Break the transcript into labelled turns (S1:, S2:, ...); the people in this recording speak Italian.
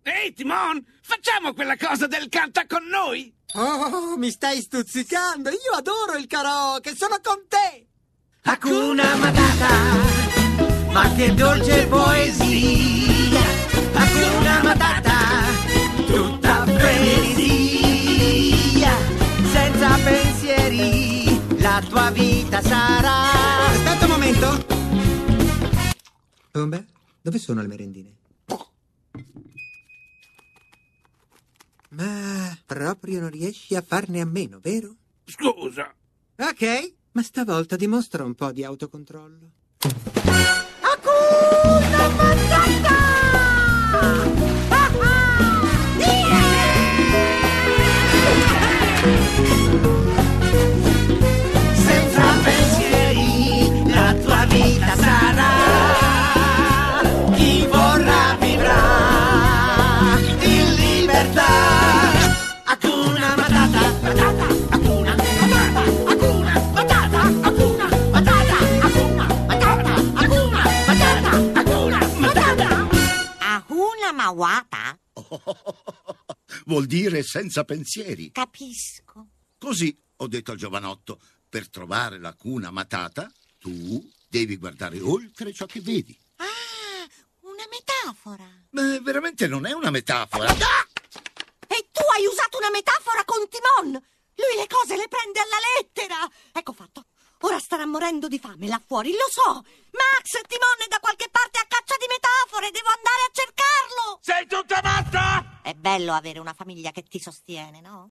S1: Ehi, Timon, facciamo quella cosa del canta con noi?
S2: Oh, mi stai stuzzicando! Io adoro il karaoke, sono con te!
S3: Hakuna Matata, ma che dolce poesia! Hakuna Matata, tutta frenesia, senza pensieri, la tua vita sarà.
S2: Aspetta un momento! Pumba, dove sono le merendine? Ma proprio non riesci a farne a meno, vero?
S1: Scusa.
S2: Ok, ma stavolta dimostra un po' di autocontrollo.
S3: Hakuna Matata! Senza pensieri, la tua vita sarà. Chi vorrà vivrà in libertà. Hakuna Matata, Matata, Hakuna Matata, Hakuna Matata, Hakuna Matata, Hakuna Matata, Hakuna Matata, Hakuna Matata.
S4: Hakuna Mawata?
S5: Vuol dire senza pensieri.
S4: Capisco.
S5: Così ho detto al giovanotto, per trovare la Hakuna Matata, tu devi guardare oltre ciò che vedi.
S4: Ah, una metafora.
S5: Ma veramente non è una metafora.
S4: E tu hai usato una metafora con Timon! Lui le cose le prende alla lettera! Ecco fatto. Ora starà morendo di fame là fuori, lo so! Max, Timon è da qualche parte a caccia di metafore! Devo andare a cercarlo!
S1: Sei tutta matta?
S4: È bello avere una famiglia che ti sostiene, no?